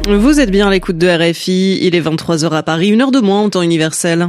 Vous êtes bien à l'écoute de RFI, il est 23h à Paris, 1 heure de moins en temps universel.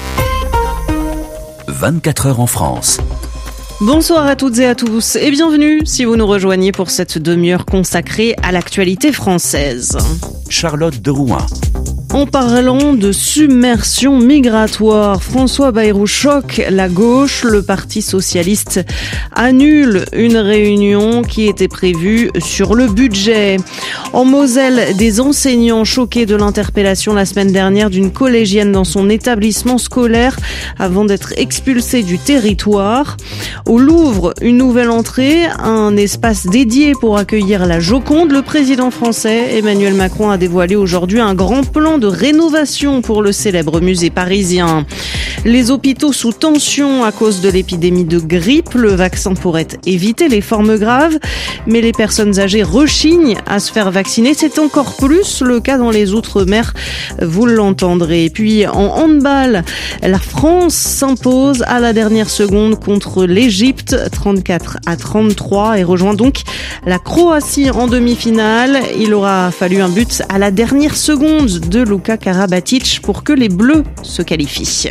24 heures en France. Bonsoir à toutes et à tous et bienvenue si vous nous rejoignez pour cette demi-heure consacrée à l'actualité française. Charlotte de Rouen. En parlant de submersion migratoire, François Bayrou choque la gauche. Le Parti socialiste annule une réunion qui était prévue sur le budget. En Moselle, des enseignants choqués de l'interpellation la semaine dernière d'une collégienne dans son établissement scolaire avant d'être expulsés du territoire. Au Louvre, une nouvelle entrée, un espace dédié pour accueillir la Joconde. Le président français Emmanuel Macron a dévoilé aujourd'hui un grand plan de rénovation pour le célèbre musée parisien. Les hôpitaux sous tension à cause de l'épidémie de grippe. Le vaccin pourrait éviter les formes graves, mais les personnes âgées rechignent à se faire vacciner. C'est encore plus le cas dans les Outre-mer, vous l'entendrez. Et puis en handball, la France s'impose à la dernière seconde contre l'Égypte, 34-33, et rejoint donc la Croatie en demi-finale. Il aura fallu un but à la dernière seconde de Luka Karabatic pour que les Bleus se qualifient.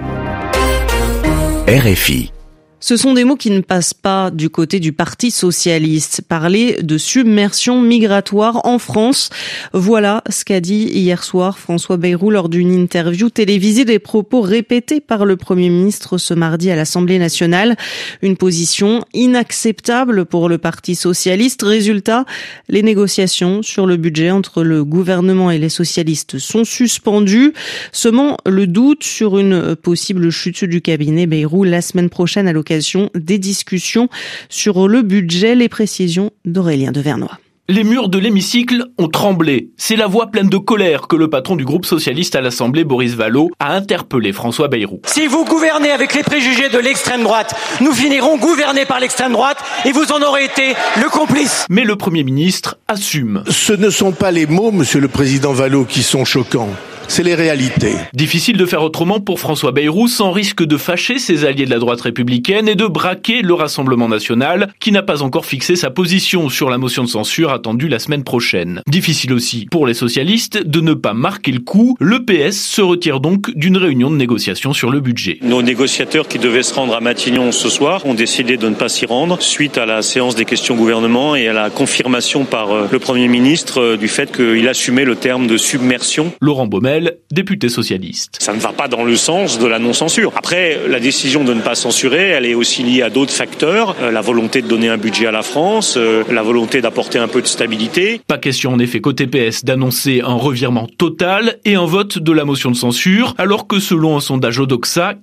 RFI. Ce sont des mots qui ne passent pas du côté du Parti socialiste. Parler de submersion migratoire en France, voilà ce qu'a dit hier soir François Bayrou lors d'une interview télévisée, des propos répétés par le Premier ministre ce mardi à l'Assemblée nationale. Une position inacceptable pour le Parti socialiste. Résultat, les négociations sur le budget entre le gouvernement et les socialistes sont suspendues, semant le doute sur une possible chute du cabinet Bayrou la semaine prochaine à l'occasion des discussions sur le budget. Les précisions d'Aurélien Devernois. Les murs de l'hémicycle ont tremblé. C'est la voix pleine de colère que le patron du groupe socialiste à l'Assemblée, Boris Vallaud, a interpellé François Bayrou. Si vous gouvernez avec les préjugés de l'extrême droite, nous finirons gouvernés par l'extrême droite et vous en aurez été le complice. Mais le Premier ministre assume. Ce ne sont pas les mots, monsieur le président Vallaud, qui sont choquants. C'est les réalités. Difficile de faire autrement pour François Bayrou sans risque de fâcher ses alliés de la droite républicaine et de braquer le Rassemblement national qui n'a pas encore fixé sa position sur la motion de censure attendue la semaine prochaine. Difficile aussi pour les socialistes de ne pas marquer le coup. Le PS se retire donc d'une réunion de négociation sur le budget. Nos négociateurs qui devaient se rendre à Matignon ce soir ont décidé de ne pas s'y rendre suite à la séance des questions gouvernement et à la confirmation par le Premier ministre du fait qu'il assumait le terme de submersion. Laurent Baumel, député socialiste. Ça ne va pas dans le sens de la non-censure. Après, la décision de ne pas censurer, elle est aussi liée à d'autres facteurs. La volonté de donner un budget à la France, la volonté d'apporter un peu de stabilité. Pas question en effet côté PS d'annoncer un revirement total et un vote de la motion de censure, alors que selon un sondage Odoxa,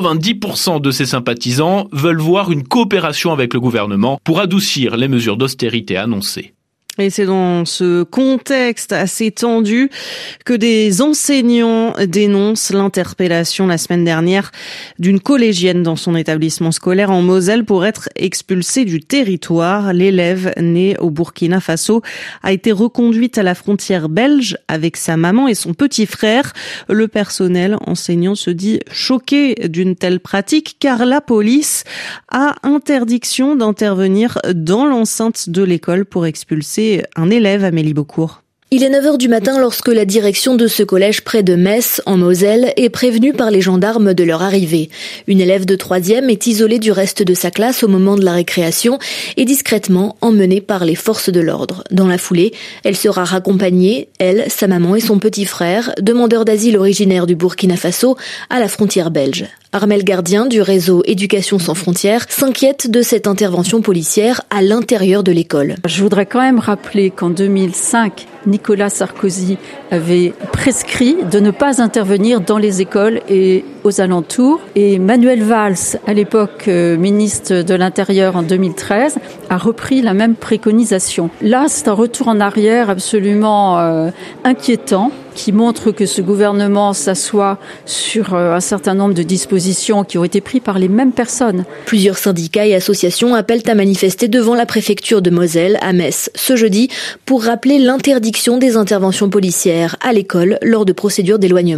90% de ses sympathisants veulent voir une coopération avec le gouvernement pour adoucir les mesures d'austérité annoncées. Et c'est dans ce contexte assez tendu que des enseignants dénoncent l'interpellation la semaine dernière d'une collégienne dans son établissement scolaire en Moselle pour être expulsée du territoire. L'élève, née au Burkina Faso, a été reconduite à la frontière belge avec sa maman et son petit frère. Le personnel enseignant se dit choqué d'une telle pratique car la police a interdiction d'intervenir dans l'enceinte de l'école pour expulser un élève. Amélie Beaucourt. Il est 9h du matin lorsque la direction de ce collège près de Metz, en Moselle, est prévenue par les gendarmes de leur arrivée. Une élève de 3e est isolée du reste de sa classe au moment de la récréation et discrètement emmenée par les forces de l'ordre. Dans la foulée, elle sera raccompagnée, elle, sa maman et son petit frère, demandeurs d'asile originaires du Burkina Faso, à la frontière belge. Armel Gardien du réseau Éducation sans frontières s'inquiète de cette intervention policière à l'intérieur de l'école. Je voudrais quand même rappeler qu'en 2005, Nicolas Sarkozy avait prescrit de ne pas intervenir dans les écoles et aux alentours. Et Manuel Valls, à l'époque ministre de l'Intérieur en 2013, a repris la même préconisation. Là, c'est un retour en arrière absolument inquiétant, qui montre que ce gouvernement s'assoit sur un certain nombre de dispositions qui ont été prises par les mêmes personnes. Plusieurs syndicats et associations appellent à manifester devant la préfecture de Moselle à Metz ce jeudi pour rappeler l'interdiction des interventions policières à l'école lors de procédures d'éloignement.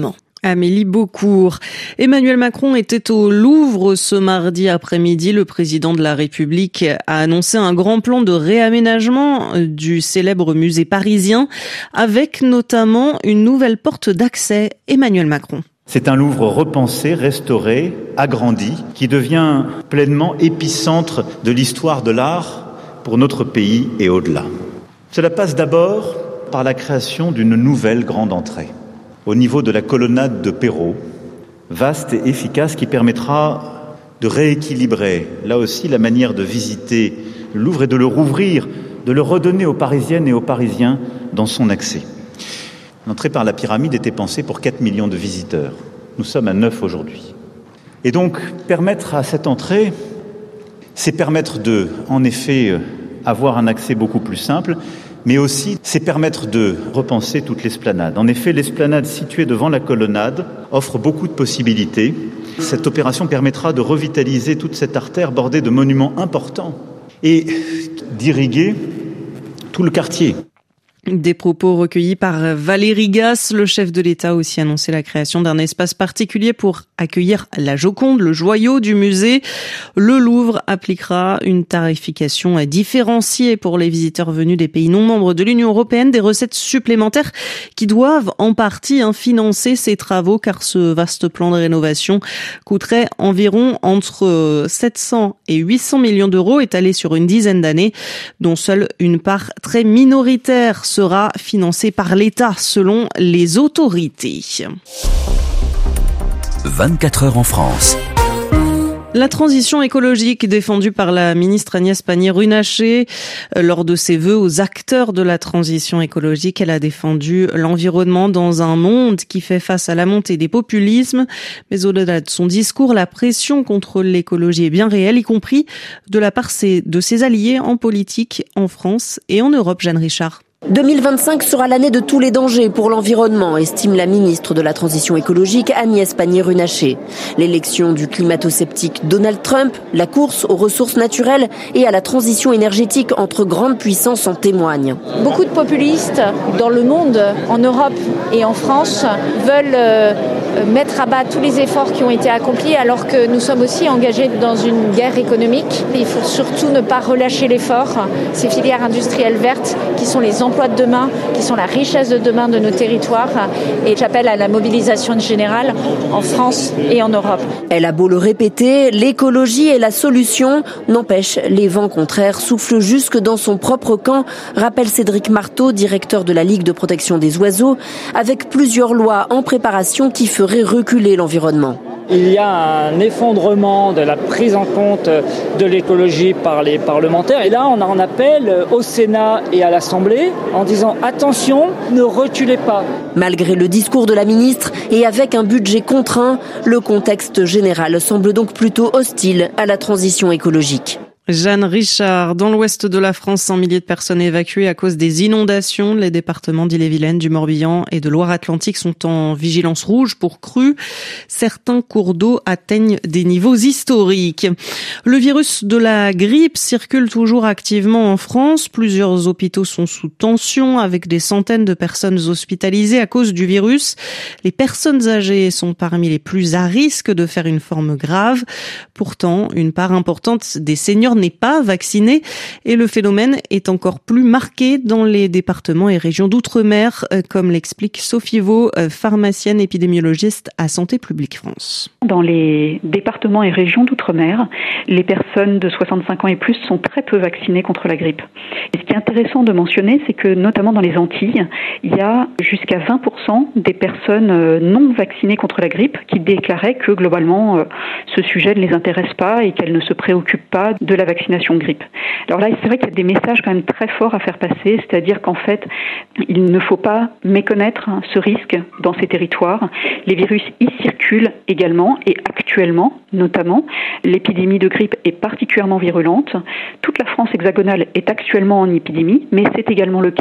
Amélie Beaucourt. Emmanuel Macron était au Louvre ce mardi après-midi. Le président de la République a annoncé un grand plan de réaménagement du célèbre musée parisien, avec notamment une nouvelle porte d'accès. Emmanuel Macron. C'est un Louvre repensé, restauré, agrandi, qui devient pleinement épicentre de l'histoire de l'art pour notre pays et au-delà. Cela passe d'abord par la création d'une nouvelle grande entrée, au niveau de la colonnade de Perrault, vaste et efficace, qui permettra de rééquilibrer, là aussi, la manière de visiter le Louvre et de le rouvrir, de le redonner aux Parisiennes et aux Parisiens dans son accès. L'entrée par la pyramide était pensée pour 4 millions de visiteurs. Nous sommes à 9 aujourd'hui. Et donc, permettre à cette entrée, c'est permettre de, en effet, avoir un accès beaucoup plus simple, mais aussi c'est permettre de repenser toute l'esplanade. En effet, l'esplanade située devant la colonnade offre beaucoup de possibilités. Cette opération permettra de revitaliser toute cette artère bordée de monuments importants et d'irriguer tout le quartier. Des propos recueillis par Valérie Gasse. Le chef de l'État a aussi annoncé la création d'un espace particulier pour accueillir la Joconde, le joyau du musée. Le Louvre appliquera une tarification différenciée pour les visiteurs venus des pays non membres de l'Union européenne, des recettes supplémentaires qui doivent en partie financer ces travaux, car ce vaste plan de rénovation coûterait environ entre 700 et 800 millions d'euros étalés sur une dizaine d'années, dont seule une part très minoritaire sera financé par l'État, selon les autorités. 24 heures en France. La transition écologique défendue par la ministre Agnès Pannier-Runacher lors de ses vœux aux acteurs de la transition écologique. Elle a défendu l'environnement dans un monde qui fait face à la montée des populismes. Mais au-delà de son discours, la pression contre l'écologie est bien réelle, y compris de la part de ses alliés en politique en France et en Europe. Jeanne Richard. 2025 sera l'année de tous les dangers pour l'environnement, estime la ministre de la Transition écologique Agnès Pannier-Runacher. L'élection du climato-sceptique Donald Trump, la course aux ressources naturelles et à la transition énergétique entre grandes puissances en témoignent. Beaucoup de populistes dans le monde, en Europe et en France, veulent mettre à bas tous les efforts qui ont été accomplis, alors que nous sommes aussi engagés dans une guerre économique. Il faut surtout ne pas relâcher l'effort. Ces filières industrielles vertes qui sont les emplois de demain, qui sont la richesse de demain de nos territoires, et j'appelle à la mobilisation générale en France et en Europe. Elle a beau le répéter, l'écologie est la solution. N'empêche, les vents contraires soufflent jusque dans son propre camp, rappelle Cédric Marteau, directeur de la Ligue de protection des oiseaux, avec plusieurs lois en préparation qui feraient reculer l'environnement. Il y a un effondrement de la prise en compte de l'écologie par les parlementaires. Et là, on en appelle au Sénat et à l'Assemblée en disant « Attention, ne reculez pas ». Malgré le discours de la ministre et avec un budget contraint, le contexte général semble donc plutôt hostile à la transition écologique. Jeanne Richard, dans l'ouest de la France, 100 milliers de personnes évacuées à cause des inondations. Les départements d'Ille-et-Vilaine, du Morbihan et de Loire-Atlantique sont en vigilance rouge pour crues. Certains cours d'eau atteignent des niveaux historiques. Le virus de la grippe circule toujours activement en France. Plusieurs hôpitaux sont sous tension, avec des centaines de personnes hospitalisées à cause du virus. Les personnes âgées sont parmi les plus à risque de faire une forme grave. Pourtant, une part importante des seniors n'est pas vaccinée et le phénomène est encore plus marqué dans les départements et régions d'outre-mer, comme l'explique Sophie Vaux, pharmacienne épidémiologiste à Santé publique France. Dans les départements et régions d'outre-mer, les personnes de 65 ans et plus sont très peu vaccinées contre la grippe. Et ce qui est intéressant de mentionner, c'est que notamment dans les Antilles, il y a jusqu'à 20% des personnes non vaccinées contre la grippe qui déclaraient que globalement ce sujet ne les intéresse pas et qu'elles ne se préoccupent pas de la vaccination grippe. Alors là, c'est vrai qu'il y a des messages quand même très forts à faire passer, c'est-à-dire qu'en fait, il ne faut pas méconnaître ce risque dans ces territoires. Les virus y circulent également et actuellement, notamment, l'épidémie de grippe est particulièrement virulente. Toute la France hexagonale est actuellement en épidémie, mais c'est également le cas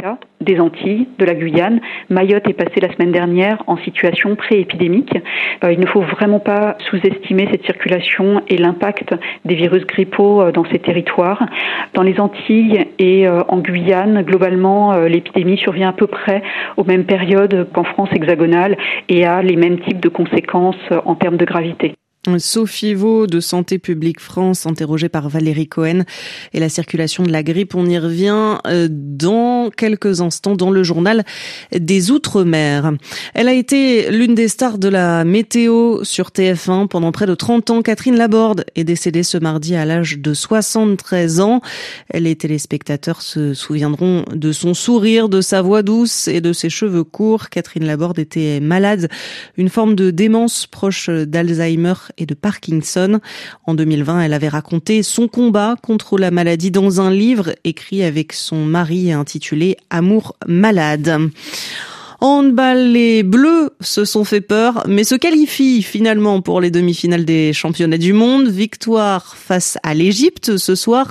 des Antilles, de la Guyane. Mayotte est passé la semaine dernière en situation pré-épidémique. Il ne faut vraiment pas sous-estimer cette circulation et l'impact des virus grippaux dans ces territoires. Dans les Antilles et en Guyane, globalement, l'épidémie survient à peu près aux mêmes périodes qu'en France hexagonale et a les mêmes types de conséquences en termes de gravité. Sophie Vaux de Santé publique France, interrogée par Valérie Cohen. Et la circulation de la grippe, on y revient dans quelques instants dans le journal des Outre-mer. Elle a été l'une des stars de la météo sur TF1 pendant près de 30 ans. Catherine Laborde est décédée ce mardi à l'âge de 73 ans. Les téléspectateurs se souviendront de son sourire, de sa voix douce et de ses cheveux courts. Catherine Laborde était malade, une forme de démence proche d'Alzheimer et de Parkinson. En 2020, elle avait raconté son combat contre la maladie dans un livre écrit avec son mari intitulé « Amour malade ». En handball, les Bleus se sont fait peur, mais se qualifient finalement pour les demi-finales des championnats du monde. Victoire face à l'Égypte ce soir,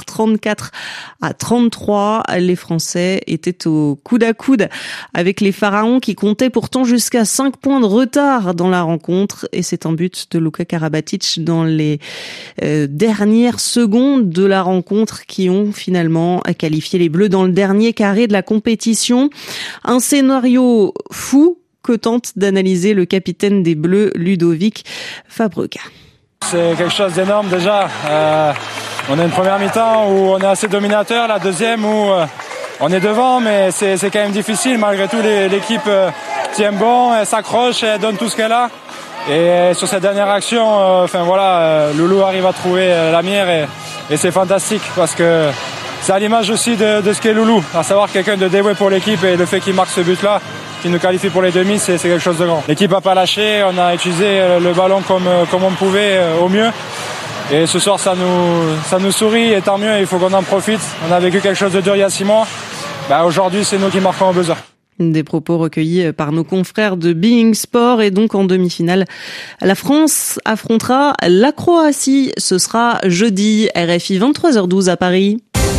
34-33. Les Français étaient au coude à coude avec les Pharaons qui comptaient pourtant jusqu'à 5 points de retard dans la rencontre. Et c'est un but de Luka Karabatic dans les dernières secondes de la rencontre qui ont finalement qualifié les Bleus dans le dernier carré de la compétition. Un scénario fou que tente d'analyser le capitaine des Bleus, Ludovic Fabregas. C'est quelque chose d'énorme déjà. On a une première mi-temps où on est assez dominateur, la deuxième où on est devant, mais c'est quand même difficile. Malgré tout, l'équipe tient bon, elle s'accroche, elle donne tout ce qu'elle a. Et sur cette dernière action, Loulou arrive à trouver la mire et c'est fantastique parce que c'est à l'image aussi de ce qu'est Loulou, à savoir quelqu'un de dévoué pour l'équipe, et le fait qu'il marque ce but-là, qui nous qualifie pour les demi, c'est quelque chose de grand. L'équipe n'a pas lâché, on a utilisé le ballon comme on pouvait au mieux. Et ce soir, ça nous sourit, et tant mieux, il faut qu'on en profite. On a vécu quelque chose de dur il y a 6 mois. Aujourd'hui, c'est nous qui marquons au buzzer. Des propos recueillis par nos confrères de Being Sport. Et donc en demi-finale, la France affrontera la Croatie. Ce sera jeudi, RFI 23h12 à Paris.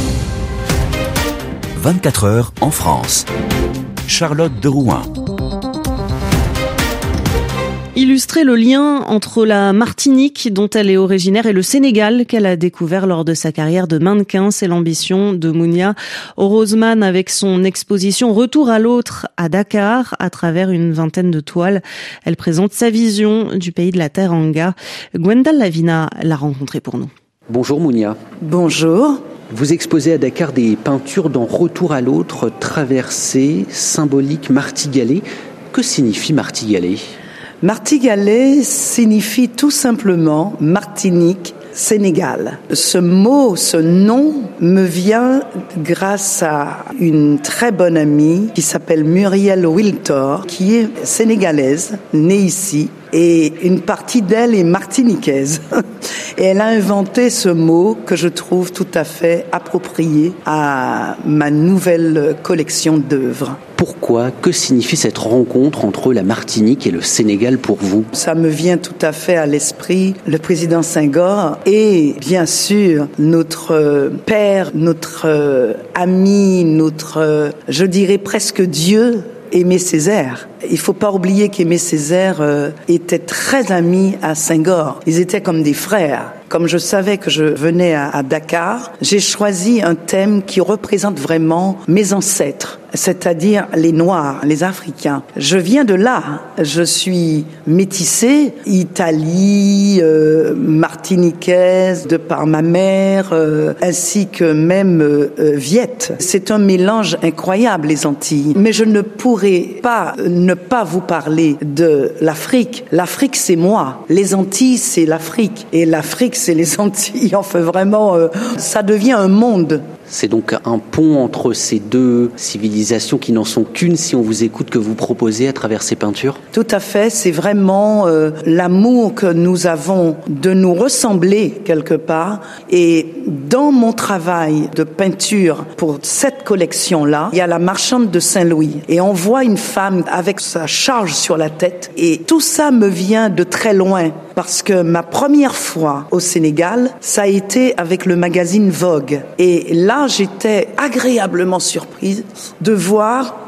24h en France. Charlotte de Rouen. Illustrer le lien entre la Martinique, dont elle est originaire, et le Sénégal qu'elle a découvert lors de sa carrière de mannequin, c'est l'ambition de Mounia Orozman avec son exposition Retour à l'autre à Dakar. À travers une vingtaine de toiles, elle présente sa vision du pays de la Teranga. Gwendal Lavina l'a rencontrée pour nous. Bonjour Mounia. Bonjour. Vous exposez à Dakar des peintures dans Retour à l'autre, traversée, symbolique, martigalée. Que signifie martigalée ? Martigalais signifie tout simplement Martinique, Sénégal. Ce mot, ce nom me vient grâce à une très bonne amie qui s'appelle Muriel Wiltor, qui est sénégalaise, née ici, et une partie d'elle est martiniquaise. Et elle a inventé ce mot que je trouve tout à fait approprié à ma nouvelle collection d'œuvres. Pourquoi ? Que signifie cette rencontre entre la Martinique et le Sénégal pour vous ? Ça me vient tout à fait à l'esprit le président Senghor et bien sûr notre père, notre ami, notre, je dirais presque Dieu, Aimé Césaire. Il ne faut pas oublier qu'Aimé Césaire était très ami à Senghor. Ils étaient comme des frères. Comme je savais que je venais à Dakar, j'ai choisi un thème qui représente vraiment mes ancêtres, c'est-à-dire les Noirs, les Africains. Je viens de là. Je suis métissée, Italie, martiniquaise, de par ma mère, ainsi que même viette. C'est un mélange incroyable, les Antilles. Mais je ne pourrais pas ne pas vous parler de l'Afrique. L'Afrique, c'est moi. Les Antilles, c'est l'Afrique. Et l'Afrique, c'est les Antilles. Enfin, vraiment, ça devient un monde. C'est donc un pont entre ces deux civilisations qui n'en sont qu'une, si on vous écoute, que vous proposez à travers ces peintures ? Tout à fait, c'est vraiment l'amour que nous avons de nous ressembler quelque part. Et dans mon travail de peinture pour cette collection-là, il y a la marchande de Saint-Louis. Et on voit une femme avec sa charge sur la tête. Et tout ça me vient de très loin. Parce que ma première fois au Sénégal, ça a été avec le magazine Vogue. Et là, j'étais agréablement surprise de voir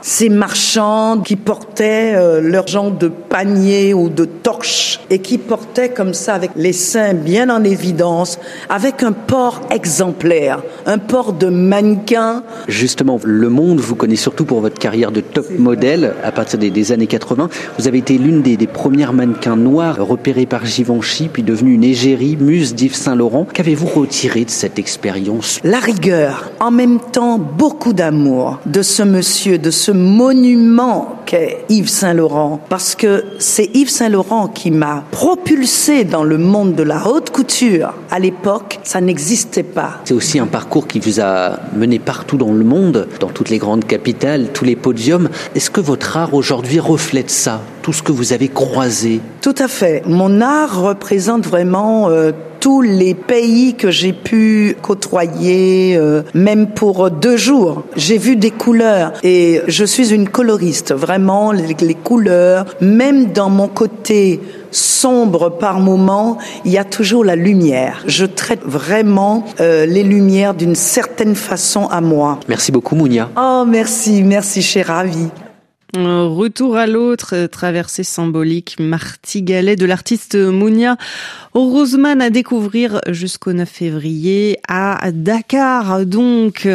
ces marchands qui portaient leur genre de panier ou de torche et qui portaient comme ça avec les seins bien en évidence, avec un port exemplaire, un port de mannequin. Justement, Le Monde vous connaît surtout pour votre carrière de top modèle à partir des années 80. Vous avez été l'une des premières mannequins noires repérées par Givenchy, puis devenue une égérie, muse d'Yves Saint-Laurent. Qu'avez-vous retiré de cette expérience? La rigueur, en même temps beaucoup d'amour de ce monsieur, de ce monument qu'est Yves Saint-Laurent, parce que c'est Yves Saint-Laurent qui m'a propulsé dans le monde de la haute couture. À l'époque, ça n'existait pas. C'est aussi un parcours qui vous a mené partout dans le monde, dans toutes les grandes capitales, tous les podiums. Est-ce que votre art aujourd'hui reflète ça, tout ce que vous avez croisé? Tout à fait. Mon art représente vraiment tous les pays que j'ai pu côtoyer, même pour 2 jours. J'ai vu des couleurs et je suis une coloriste. Vraiment, les couleurs, même dans mon côté sombre par moment, il y a toujours la lumière. Je traite vraiment les lumières d'une certaine façon à moi. Merci beaucoup, Mounia. Oh, merci, je suis ravie. Retour à l'autre, traversée symbolique martigalet de l'artiste Mounia Roseman à découvrir jusqu'au 9 février à Dakar. Donc,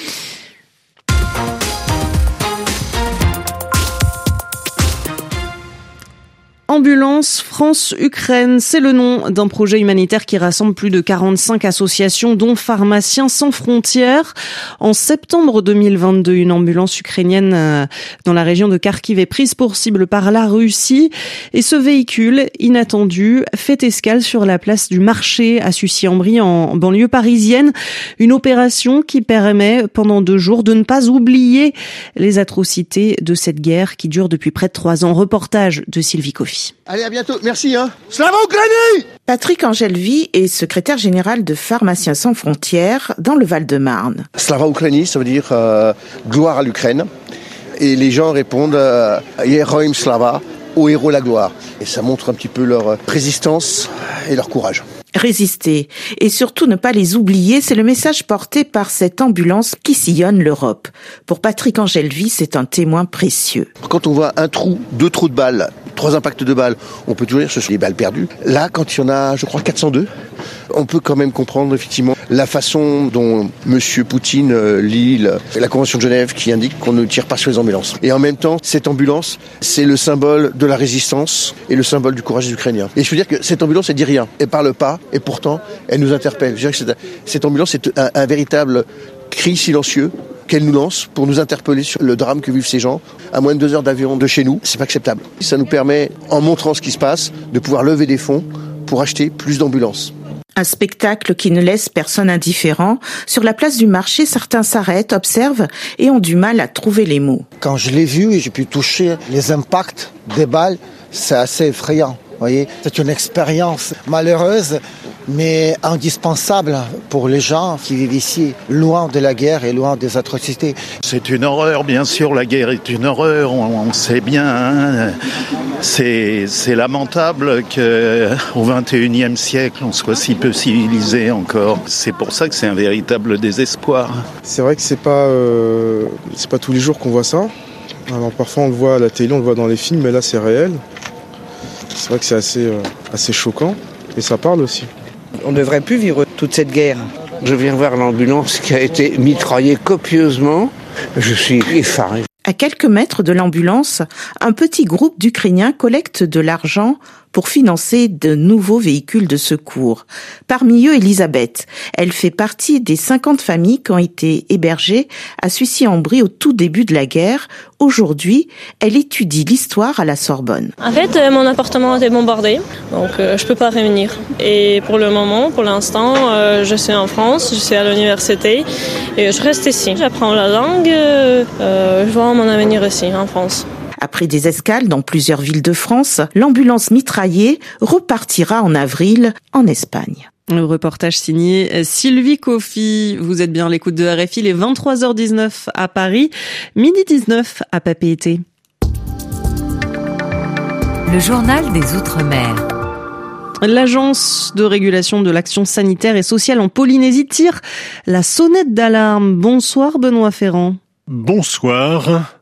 Ambulance France-Ukraine, c'est le nom d'un projet humanitaire qui rassemble plus de 45 associations, dont Pharmaciens sans frontières. En septembre 2022, une ambulance ukrainienne dans la région de Kharkiv est prise pour cible par la Russie. Et ce véhicule inattendu fait escale sur la place du marché à Sucy-en-Brie, en banlieue parisienne. Une opération qui permet pendant 2 jours de ne pas oublier les atrocités de cette guerre qui dure depuis près de 3 ans. Reportage de Sylvie Coffy. Allez, à bientôt. Merci, Slava Ukraini! Patrick Angelvi est secrétaire général de Pharmaciens sans frontières dans le Val-de-Marne. Slava Ukraini, ça veut dire gloire à l'Ukraine. Et les gens répondent Héroïm Slava, au héros la gloire. Et ça montre un petit peu leur résistance et leur courage. Résister et surtout ne pas les oublier, c'est le message porté par cette ambulance qui sillonne l'Europe. Pour Patrick Angelvi, c'est un témoin précieux. Quand on voit un trou, 2 trous de balles, 3 impacts de balles, on peut toujours dire que ce sont des balles perdues. Là, quand il y en a, je crois, 402, on peut quand même comprendre effectivement la façon dont Monsieur Poutine lit la Convention de Genève qui indique qu'on ne tire pas sur les ambulances. Et en même temps, cette ambulance, c'est le symbole de la résistance et le symbole du courage des Ukrainiens. Et je veux dire que cette ambulance, elle dit rien, elle parle pas, et pourtant, elle nous interpelle. Je dirais que cette ambulance est un véritable cri silencieux qu'elle nous lance pour nous interpeller sur le drame que vivent ces gens. À moins de 2 heures d'avion de chez nous, c'est pas acceptable. Ça nous permet, en montrant ce qui se passe, de pouvoir lever des fonds pour acheter plus d'ambulances. Un spectacle qui ne laisse personne indifférent. Sur la place du marché, certains s'arrêtent, observent et ont du mal à trouver les mots. Quand je l'ai vu et j'ai pu toucher les impacts des balles, c'est assez effrayant. Voyez, c'est une expérience malheureuse, mais indispensable pour les gens qui vivent ici, loin de la guerre et loin des atrocités. C'est une horreur, bien sûr, la guerre est une horreur, on sait bien. Hein. C'est lamentable qu'au XXIe siècle, on soit si peu civilisé encore. C'est pour ça que c'est un véritable désespoir. C'est vrai que c'est pas tous les jours qu'on voit ça. Alors parfois on le voit à la télé, on le voit dans les films, mais là c'est réel. C'est vrai que c'est assez choquant et ça parle aussi. On ne devrait plus vivre toute cette guerre. Je viens voir l'ambulance qui a été mitraillée copieusement. Je suis effaré. À quelques mètres de l'ambulance, un petit groupe d'Ukrainiens collecte de l'argent pour financer de nouveaux véhicules de secours. Parmi eux, Elisabeth. Elle fait partie des 50 familles qui ont été hébergées à Sucy-en-Brie au tout début de la guerre. Aujourd'hui, elle étudie l'histoire à la Sorbonne. En fait, mon appartement a été bombardé, donc je peux pas revenir. Et pour l'instant, je suis en France, je suis à l'université et je reste ici. J'apprends la langue, je vois mon avenir ici, en France. Après des escales dans plusieurs villes de France, l'ambulance mitraillée repartira en avril en Espagne. Le reportage signé Sylvie Coffy. Vous êtes bien à l'écoute de RFI, les 23h19 à Paris, midi 19 à Papeete. Le journal des Outre-mer. L'Agence de régulation de l'action sanitaire et sociale en Polynésie tire la sonnette d'alarme. Bonsoir Benoît Ferrand. Bonsoir.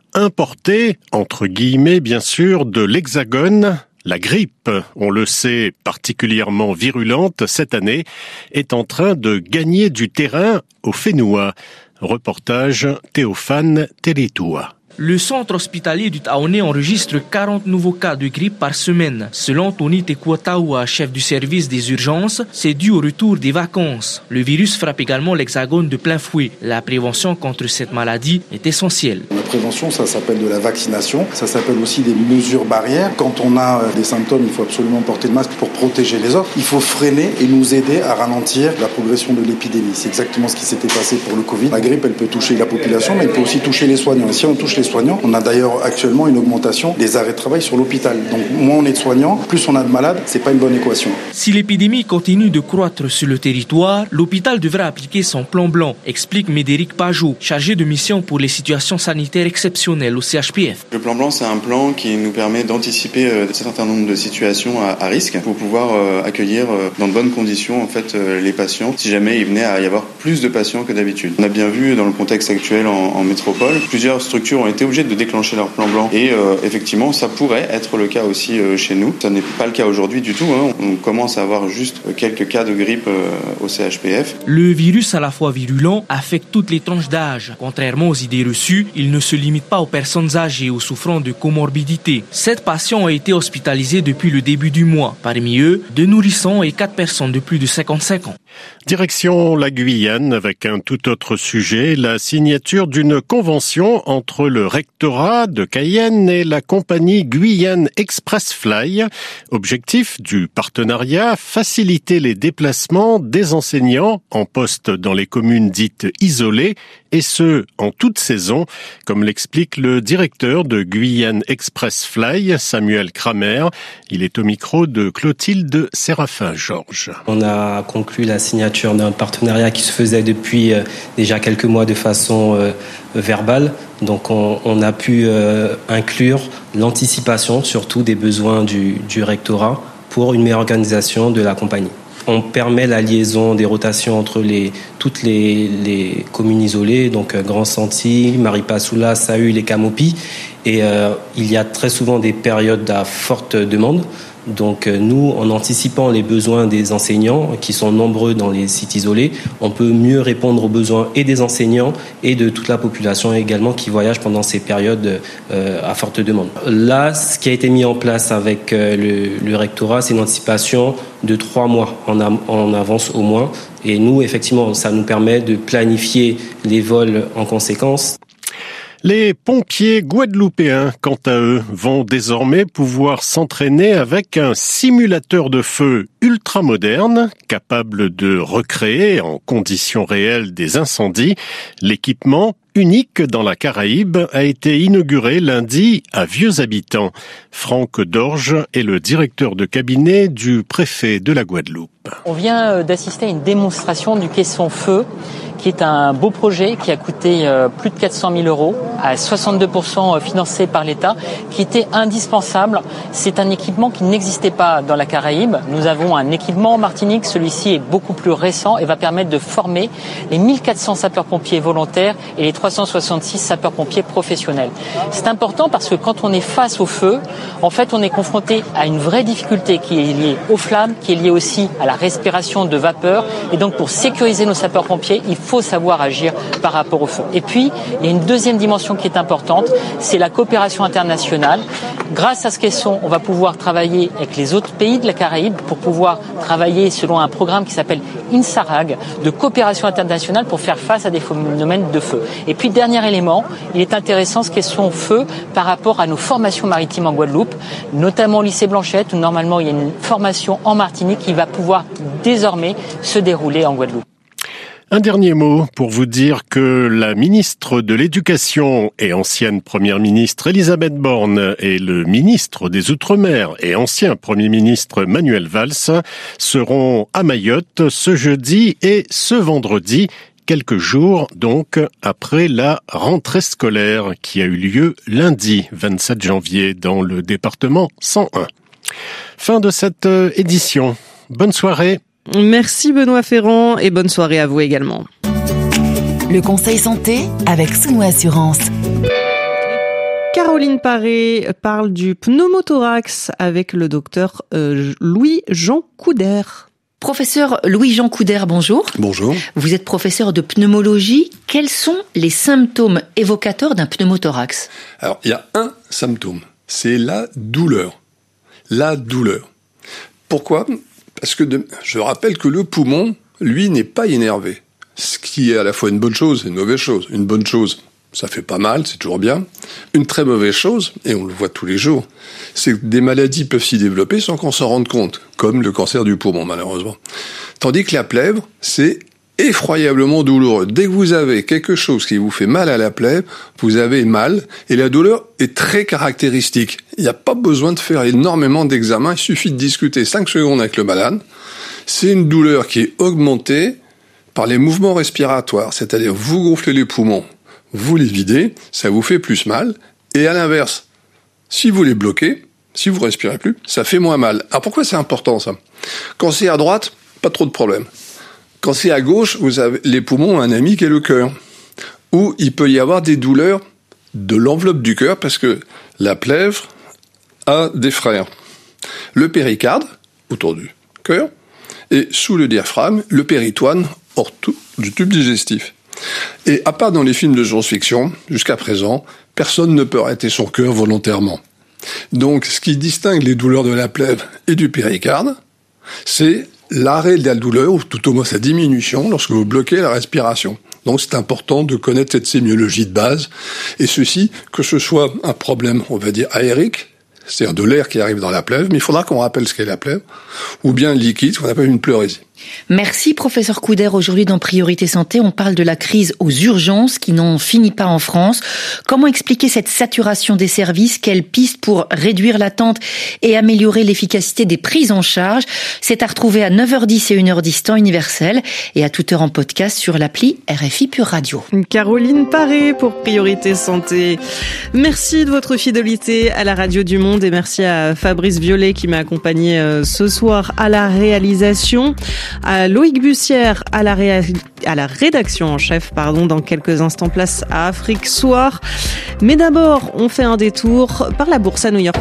importée, entre guillemets bien sûr, de l'Hexagone. La grippe, on le sait, particulièrement virulente cette année, est en train de gagner du terrain au Fénois. Reportage Théophane Télétoua. Le centre hospitalier du Taoné enregistre 40 nouveaux cas de grippe par semaine. Selon Tony Tekwataoua, chef du service des urgences, c'est dû au retour des vacances. Le virus frappe également l'Hexagone de plein fouet. La prévention contre cette maladie est essentielle. La prévention, ça s'appelle de la vaccination. Ça s'appelle aussi des mesures barrières. Quand on a des symptômes, il faut absolument porter le masque pour protéger les autres. Il faut freiner et nous aider à ralentir la progression de l'épidémie. C'est exactement ce qui s'était passé pour le Covid. La grippe, elle peut toucher la population, mais elle peut aussi toucher les soignants. Et si on touche les soignants, on a d'ailleurs actuellement une augmentation des arrêts de travail sur l'hôpital. Donc moins on est de soignants, plus on a de malades, c'est pas une bonne équation. Si l'épidémie continue de croître sur le territoire, l'hôpital devrait appliquer son plan blanc, explique Médéric Pajot, chargé de mission pour les situations sanitaires exceptionnelles au CHPF. Le plan blanc, c'est un plan qui nous permet d'anticiper un certain nombre de situations à risque pour pouvoir accueillir dans de bonnes conditions les patients si jamais il venait à y avoir plus de patients que d'habitude. On a bien vu dans le contexte actuel en métropole, plusieurs structures ont été obligées de déclencher leur plan blanc et effectivement ça pourrait être le cas aussi chez nous. Ça n'est pas le cas aujourd'hui du tout. On commence à avoir juste quelques cas de grippe au CHPF. Le virus à la fois virulent affecte toutes les tranches d'âge. Contrairement aux idées reçues, il ne se limite pas aux personnes âgées ou souffrant de comorbidité. 7 patients ont été hospitalisés depuis le début du mois. Parmi eux, 2 nourrissons et 4 personnes de plus de 55 ans. Direction la Guyane avec un tout autre sujet, la signature d'une convention entre le rectorat de Cayenne et la compagnie Guyane Express Fly. Objectif du partenariat, faciliter les déplacements des enseignants en poste dans les communes dites isolées, et ce, en toute saison, comme l'explique le directeur de Guyane Express Fly, Samuel Kramer. Il est au micro de Clotilde Séraphin-Georges. On a conclu la signature d'un partenariat qui se faisait depuis déjà quelques mois de façon verbale. Donc on a pu inclure l'anticipation surtout des besoins du rectorat pour une meilleure organisation de la compagnie. On permet la liaison des rotations entre toutes les communes isolées, donc Grand Santi, Maripasoula, Saül et Camopi. Et il y a très souvent des périodes à forte demande. Donc nous, en anticipant les besoins des enseignants, qui sont nombreux dans les sites isolés, on peut mieux répondre aux besoins et des enseignants et de toute la population également qui voyage pendant ces périodes à forte demande. Là, ce qui a été mis en place avec le rectorat, c'est une anticipation de 3 mois en avance au moins. Et nous, effectivement, ça nous permet de planifier les vols en conséquence. Les pompiers guadeloupéens, quant à eux, vont désormais pouvoir s'entraîner avec un simulateur de feu ultra moderne, capable de recréer en conditions réelles des incendies. L'équipement, unique dans la Caraïbe, a été inauguré lundi à Vieux-Habitants. Franck Dorge est le directeur de cabinet du préfet de la Guadeloupe. On vient d'assister à une démonstration du caisson feu, qui est un beau projet qui a coûté plus de 400 000 euros, à 62% financé par l'État, qui était indispensable. C'est un équipement qui n'existait pas dans la Caraïbe. Nous avons un équipement en Martinique, celui-ci est beaucoup plus récent et va permettre de former les 1400 sapeurs-pompiers volontaires et les 366 sapeurs-pompiers professionnels. C'est important parce que quand on est face au feu, en fait, on est confronté à une vraie difficulté qui est liée aux flammes, qui est liée aussi à la respiration de vapeur. Et donc, pour sécuriser nos sapeurs-pompiers, il faut savoir agir par rapport au feu. Et puis, il y a une deuxième dimension qui est importante, c'est la coopération internationale. Grâce à ce caisson, on va pouvoir travailler avec les autres pays de la Caraïbe pour pouvoir travailler selon un programme qui s'appelle INSARAG, de coopération internationale pour faire face à des phénomènes de feu. Et puis, dernier élément, il est intéressant ce caisson feu par rapport à nos formations maritimes en Guadeloupe, notamment au lycée Blanchette, où normalement il y a une formation en Martinique qui va pouvoir désormais se dérouler en Guadeloupe. Un dernier mot pour vous dire que la ministre de l'Éducation et ancienne première ministre Elisabeth Borne et le ministre des Outre-mer et ancien premier ministre Manuel Valls seront à Mayotte ce jeudi et ce vendredi, quelques jours donc après la rentrée scolaire qui a eu lieu lundi 27 janvier dans le département 101. Fin de cette édition. Bonne soirée. Merci Benoît Ferrand et bonne soirée à vous également. Le conseil santé avec Souno Assurance. Caroline Paré parle du pneumothorax avec le docteur Louis-Jean Couder. Professeur Louis-Jean Couder, bonjour. Bonjour. Vous êtes professeur de pneumologie. Quels sont les symptômes évocateurs d'un pneumothorax ? Alors, il y a un symptôme, c'est la douleur. La douleur. Pourquoi ? Parce que je rappelle que le poumon, lui, n'est pas innervé. Ce qui est à la fois une bonne chose et une mauvaise chose. Une bonne chose, ça fait pas mal, c'est toujours bien. Une très mauvaise chose, et on le voit tous les jours, c'est que des maladies peuvent s'y développer sans qu'on s'en rende compte, comme le cancer du poumon, malheureusement. Tandis que la plèvre, c'est effroyablement douloureux. Dès que vous avez quelque chose qui vous fait mal à la plèvre, vous avez mal, et la douleur est très caractéristique. Il n'y a pas besoin de faire énormément d'examens, il suffit de discuter 5 secondes avec le malade. C'est une douleur qui est augmentée par les mouvements respiratoires, c'est-à-dire vous gonflez les poumons, vous les videz, ça vous fait plus mal, et à l'inverse, si vous les bloquez, si vous respirez plus, ça fait moins mal. Alors pourquoi c'est important ça ? Quand c'est à droite, pas trop de problème. Quand c'est à gauche, vous avez les poumons ont un ami qui est le cœur, où il peut y avoir des douleurs de l'enveloppe du cœur, parce que la plèvre a des frères. Le péricarde, autour du cœur, et sous le diaphragme, le péritoine, hors du tube digestif. Et à part dans les films de science-fiction, jusqu'à présent, personne ne peut arrêter son cœur volontairement. Donc, ce qui distingue les douleurs de la plèvre et du péricarde, c'est l'arrêt de la douleur, ou tout au moins sa diminution, lorsque vous bloquez la respiration. Donc, c'est important de connaître cette sémiologie de base, et ceci, que ce soit un problème, on va dire, aérique, c'est-à-dire de l'air qui arrive dans la plèvre, mais il faudra qu'on rappelle ce qu'est la plèvre, ou bien liquide, ce qu'on appelle une pleurésie. Merci professeur Couder. Aujourd'hui dans Priorité Santé, on parle de la crise aux urgences qui n'en finit pas en France. Comment expliquer cette saturation des services ? Quelles pistes pour réduire l'attente et améliorer l'efficacité des prises en charge ? C'est à retrouver à 9h10 et 1h10 temps universel et à toute heure en podcast sur l'appli RFI Pure Radio. Caroline Paré pour Priorité Santé. Merci de votre fidélité à la Radio du Monde et merci à Fabrice Violet qui m'a accompagné ce soir à la réalisation. À Loïc Bussière à la rédaction en chef, dans quelques instants, place à Afrique Soir. Mais d'abord, on fait un détour par la bourse à New York.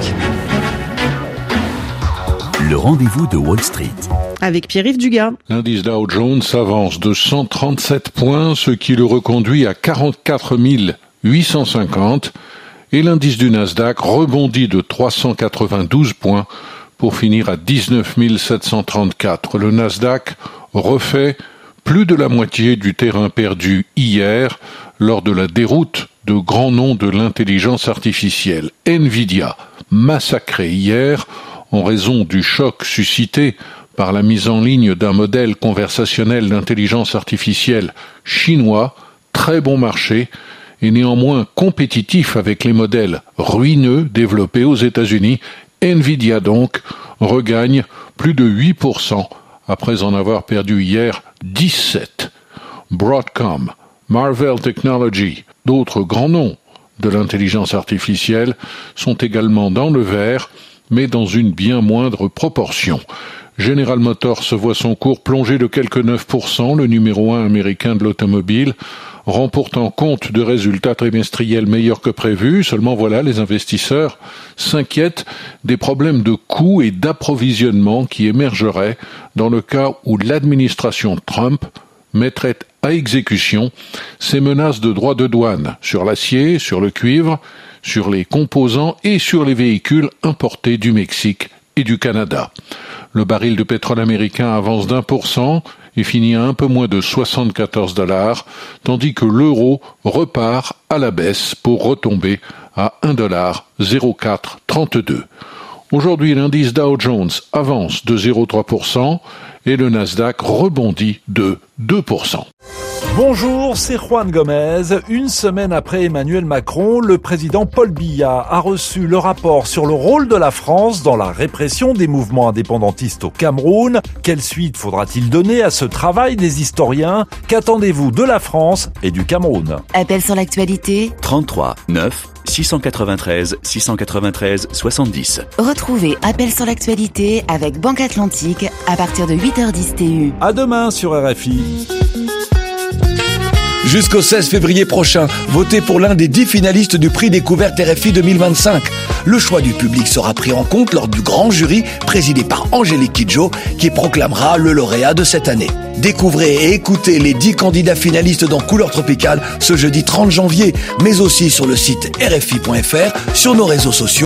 Le rendez-vous de Wall Street. Avec Pierre-Yves Dugas. L'indice Dow Jones avance de 137 points, ce qui le reconduit à 44 850. Et l'indice du Nasdaq rebondit de 392 points pour finir à 19 734. Le Nasdaq refait plus de la moitié du terrain perdu hier lors de la déroute de grands noms de l'intelligence artificielle. Nvidia, massacré hier en raison du choc suscité par la mise en ligne d'un modèle conversationnel d'intelligence artificielle chinois, très bon marché, et néanmoins compétitif avec les modèles ruineux développés aux États-Unis. Nvidia donc regagne plus de 8% après en avoir perdu hier 17. Broadcom, Marvell Technology, d'autres grands noms de l'intelligence artificielle sont également dans le vert, mais dans une bien moindre proportion. General Motors voit son cours plonger de quelques 9%, le numéro 1 américain de l'automobile, rend pourtant compte de résultats trimestriels meilleurs que prévus. Seulement voilà, les investisseurs s'inquiètent des problèmes de coûts et d'approvisionnement qui émergeraient dans le cas où l'administration Trump mettrait à exécution ses menaces de droits de douane sur l'acier, sur le cuivre, sur les composants et sur les véhicules importés du Mexique et du Canada. Le baril de pétrole américain avance d'1% et finit à un peu moins de $74, tandis que l'euro repart à la baisse pour retomber à $1,0432. Aujourd'hui, l'indice Dow Jones avance de 0,3% et le Nasdaq rebondit de 2%. Bonjour, c'est Juan Gomez. Une semaine après Emmanuel Macron, le président Paul Biya a reçu le rapport sur le rôle de la France dans la répression des mouvements indépendantistes au Cameroun. Quelle suite faudra-t-il donner à ce travail des historiens ? Qu'attendez-vous de la France et du Cameroun ? Appel sur l'actualité 33 9 693 693 70. Retrouvez Appel sur l'actualité avec Banque Atlantique à partir de 8h10 TU. À demain sur RFI. Jusqu'au 16 février prochain, votez pour l'un des 10 finalistes du prix Découverte RFI 2025. Le choix du public sera pris en compte lors du grand jury présidé par Angélique Kidjo qui proclamera le lauréat de cette année. Découvrez et écoutez les 10 candidats finalistes dans Couleurs Tropicales ce jeudi 30 janvier, mais aussi sur le site rfi.fr, sur nos réseaux sociaux